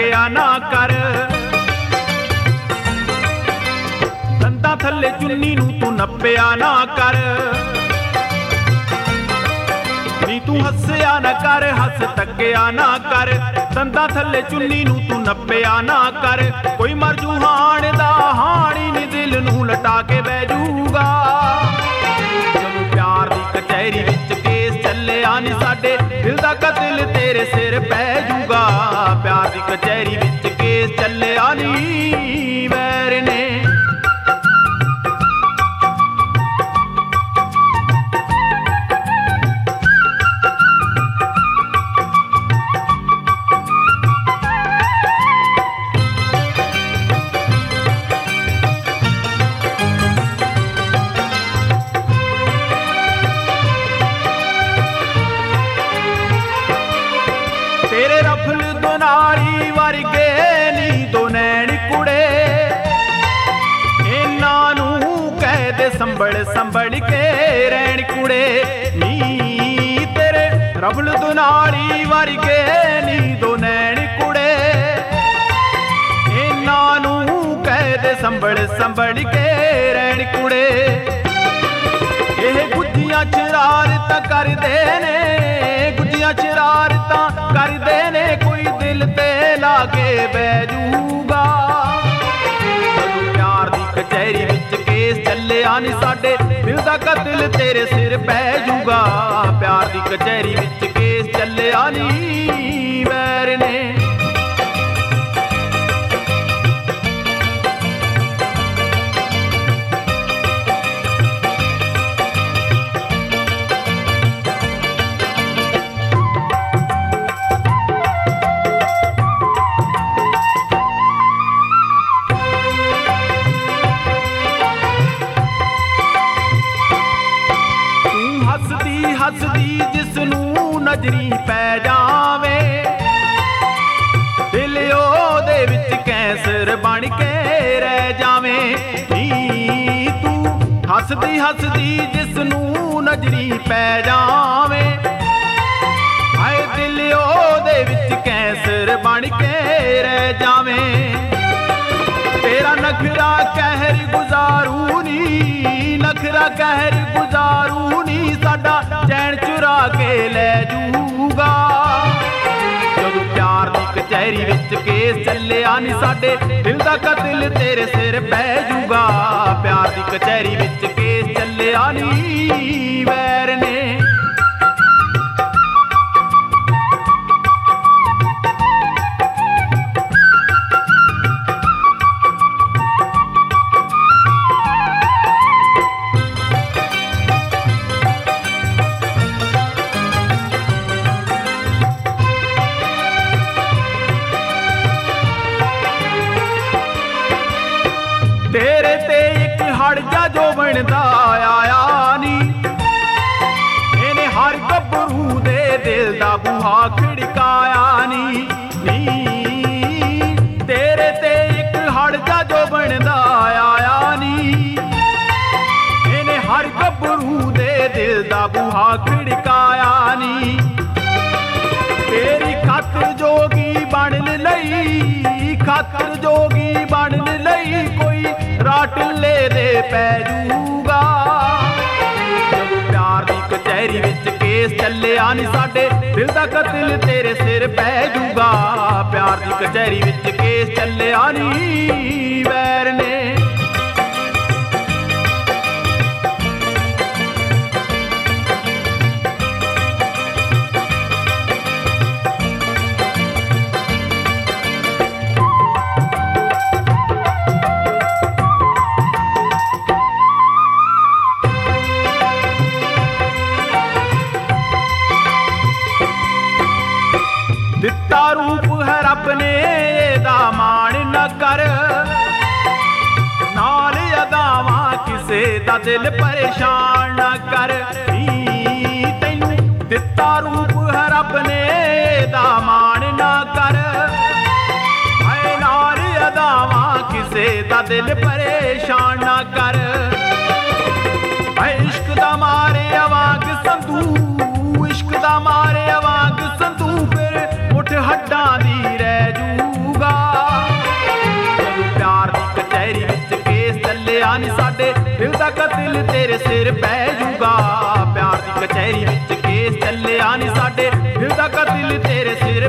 ਟਕਿਆ ਨਾ ਕਰ। ਦੰਦਾਂ ਥੱਲੇ ਚੁੰਨੀ ਨੂੰ ਤੂੰ ਨੱਪਿਆ ਨਾ ਕਰ। ਨੀ ਤੂੰ ਹੱਸਿਆ ਨਾ ਕਰ, ਹੱਸ ਤੱਕਿਆ ਨਾ ਕਰ। ਦੰਦਾਂ ਥੱਲੇ ਚੁੰਨੀ ਨੂੰ ਤੂੰ ਨੱਪਿਆ ਨਾ ਕਰ। ਕੋਈ ਮਰ ਜੂ ਹਾਣ ਦਾ ਹਾਣੀ ਨੀ ਦਿਲ ਨੂੰ ਲਟਾ ਕੇ ਬਹਿ ਜੂਗਾ। ਜਦੋਂ ਪਿਆਰ ਦੀ ਕਚਹਿਰੀ ਵਿੱਚ ਕੇਸ ਚੱਲਿਆ ਨੀ ਸਾਡੇ, ਦਿਲ ਦਾ ਕਤਲ ਤੇਰੇ ਸਿਰ ਪੈ ਜੂਗਾ। ਪਿਆਰ ਦੀ ਕਚਹਿਰੀ ਵਿੱਚ ਕੇਸ ਚੱਲਿਆ ਨੀ ਵੈਰ ਨੇ। ਤੇਰੇ ਰਫਲ ਦੁਨਾਲੀ ਵਰਗੇ ਨੀ ਦੋ ਨੈਣ ਕੁੜੇ, ਇਹਨਾਂ ਨੂੰ ਕਹਿ ਦੇ ਸੰਭਲ ਸੰਭਲ ਕੇ ਰਹਿਣ ਕੁੜੇ। ਨੀ ਤੇਰੇ ਰਫਲ ਦੁਨਾਲੀ ਵਰਗੇ ਨੀ ਦੋ ਨੈਣ ਕੁੜੇ, ਇਹਨਾਂ ਨੂੰ ਕਹਿ ਦੇ ਸੰਭਲ ਸੰਭਲ ਕੇ ਰਹਿਣ ਕੁੜੇ। ਇਹ ਗੁੱਝੀਆਂ ਸ਼ਰਾਰਤਾਂ ਕਰਦੇ ਨੇ, ਗੁੱਝੀਆਂ ਸ਼ਰਾਰਤਾਂ ਕਰਦੇ ਨੇ। ਕੋਈ ਦਿਲ ਤੇ ਲਾ ਕੇ ਬਹਿ ਜੂਗਾ। ਜਦੋਂ ਪਿਆਰ ਦੀ ਕਚਹਿਰੀ ਵਿੱਚ ਕੇਸ ਚੱਲਿਆ ਨੀ ਸਾਡੇ, ਦਿਲ ਦਾ ਕਤਲ ਤੇਰੇ ਸਿਰ ਪੈ ਜੂਗਾ। ਪਿਆਰ ਦੀ ਕਚਹਿਰੀ ਵਿੱਚ ਕੇਸ ਚੱਲਿਆ ਨੀ ਵੈਰ ਨੇ। ਹੱਸਦੀ ਜਿਸ ਨੂੰ ਨਜ਼ਰੀ ਪੈ ਜਾਵੇ, ਦਿਲ ਉਹਦੇ ਵਿੱਚ ਕੈਂਸਰ ਬਣ ਕੇ ਰਹਿ ਜਾਵੇਂ। ਨੀ ਤੂੰ ਹੱਸਦੀ ਹੱਸਦੀ ਜਿਸ ਨੂੰ ਨਜ਼ਰੀ ਪੈ ਜਾਵੇ, ਹਾਏ ਦਿਲ ਉਹਦੇ ਵਿੱਚ ਕੈਂਸਰ ਬਣ ਕੇ ਰਹਿ ਜਾਵੇਂ। ਤੇਰਾ ਨਖਰਾ ਕਹਿਰ ਗੁਜ਼ਾਰੂ ਨੀ, ਨਖਰਾ ਕਹਿਰ ਗੁਜ਼ਾਰੂ ਨੀ। ਸਾਡਾ ਚੈਨ ਚੁਰਾ ਕੇ ਲੈ ਜੂਗਾ। ਜਦੋਂ ਪਿਆਰ ਦੀ ਕਚਹਿਰੀ ਵਿੱਚ ਕੇਸ ਚੱਲਿਆ ਨੀ ਸਾਡੇ, ਦਿਲ ਦਾ ਕਤਲ ਤੇਰੇ ਸਿਰ ਪੈ ਜੂਗਾ। ਪਿਆਰ ਦੀ ਕਚਹਿਰੀ ਵਿੱਚ ਕੇਸ ਚੱਲਿਆ ਨੀ ਵੈਰ ਨੇ। ਤੇਰੇ ਤੇ ਇੱਕ ਹੜ ਜਾ ਜੋ ਬਣਦਾ ਆਇਆ ਨੀ, ਇਹਨੇ ਹਰ ਗੱਭਰੂ ਦੇ ਦਿਲ ਦਾ ਬੂਹਾ ਖੜਕਾਇਆ ਨੀ। ਨੀ ਤੇਰੇ ਤੇ ਇੱਕ ਹੜ ਜਾ ਜੋ ਬਣਦਾ ਆਇਆ ਨੀ, ਇਹਨੇ ਹਰ ਗੱਭਰੂ ਦੇ ਦਿਲ ਦਾ ਬੂਹਾ ਖੜਕਾਇਆ ਨੀ। ਤੇਰੀ ਖਾਤਰ ਜੋਗੀ ਬਣਨ ਲਈ, ਖਾਤਰ ਜੋਗੀ ਬਣਨ ਲਈ ਕੋਈ ਰਾਟਲੇ ਦੇ ਪੈ ਜੂਗਾ। ਜਦੋਂ ਪਿਆਰ ਦੀ ਕਚਹਿਰੀ ਵਿੱਚ ਕੇਸ ਚੱਲਿਆ ਨੀ ਸਾਡੇ, ਦਿਲ ਦਾ ਕਤਲ ਤੇਰੇ ਸਿਰ ਪੈ ਜੂਗਾ। ਪਿਆਰ ਦੀ ਕਚਹਿਰੀ ਵਿੱਚ ਕੇਸ ਚੱਲਿਆ ਨੀ ਵੈਰ ਨੇ। ਦਿੱਤਾ ਰੂਪ ਹੈ ਰੱਬ ਨੇ ਇਹਦਾ ਮਾਣ ਨਾ ਕਰ, ਨਾਲ ਅਦਾਵਾਂ ਕਿਸੇ ਦਾ ਦਿਲ ਪਰੇਸ਼ਾਨ ਨਾ ਕਰ। ਤੈਨੂੰ ਦਿੱਤਾ ਰੂਪ ਹੈ ਰੱਬ ਨੇ ਇਹਦਾ ਮਾਣ ਨਾ ਕਰ, ਹਾਏ ਨਾਲ ਅਦਾਵਾਂ ਕਿਸੇ ਦਾ ਦਿਲ ਪਰੇਸ਼ਾਨ ਨਾ ਕਰ। ਇਸ਼ਕ ਦਾ ਮਾਰਿਆ ਵਾਂਗ ਸੰਧੂ, ਇਸ਼ਕ ਦਾ ਮਾਰਿਆ ਵਾਂਗ ਸੰਧੂ, ਫਿਰ ਮੁੱਠ ਹੱਡਾਂ ਦੀ ਰਹਿ ਜੂਗਾ। ਦਾ ਕਤਲ ਤੇਰੇ ਸਿਰ ਪੈ ਜੂਗਾ। ਪਿਆਰ ਦੀ ਕਚਹਿਰੀ ਵਿੱਚ ਕੇਸ ਚੱਲਿਆ ਨੀ ਸਾਡੇ, ਦਿਲ ਦਾ ਕਤਲ ਤੇਰੇ ਸਿਰ